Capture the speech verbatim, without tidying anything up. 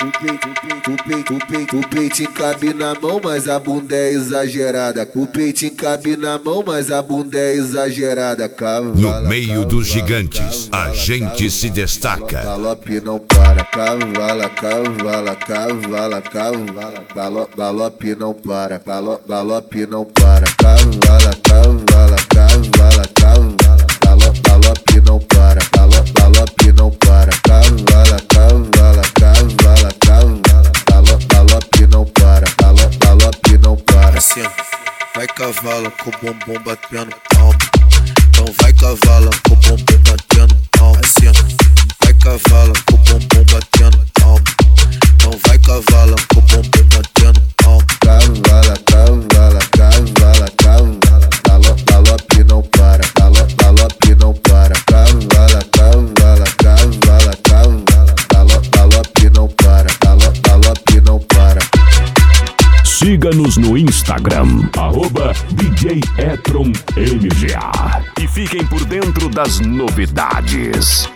O peito, o peito, o peitinho cabe na mão, mas a bunda é exagerada. O peitinho cabe na mão, mas a bunda é exagerada. Cavala, no meio cavala, dos gigantes, cavala, a gente cavala, se destaca. Galope não para, cavala, cavala, cavala, cavala. Galo, galope não para, galo, galope não para. Cavala, cavala, cavala, cavala. Galo, galope não para, galo, galope não para. Cavala, cavala, cavala, cavala. Galo, galope não para, galo, galope não para. Assim, vai cavala com o bumbum batendo palma. Então vai cavala com o bumbum batendo palma. Assim, vai cavala com o bumbum batendo palma. Então vai cavala com o bumbum batendo palma. Cavala, cavala, cavala, cavala. Galo, galope não para, galo, galope não para. Cavala, cavala, cavala, cavala. Galo, galope não para, galo, galope não para. Siga-nos no Instagram, arroba D J Etron M G A. E fiquem por dentro das novidades.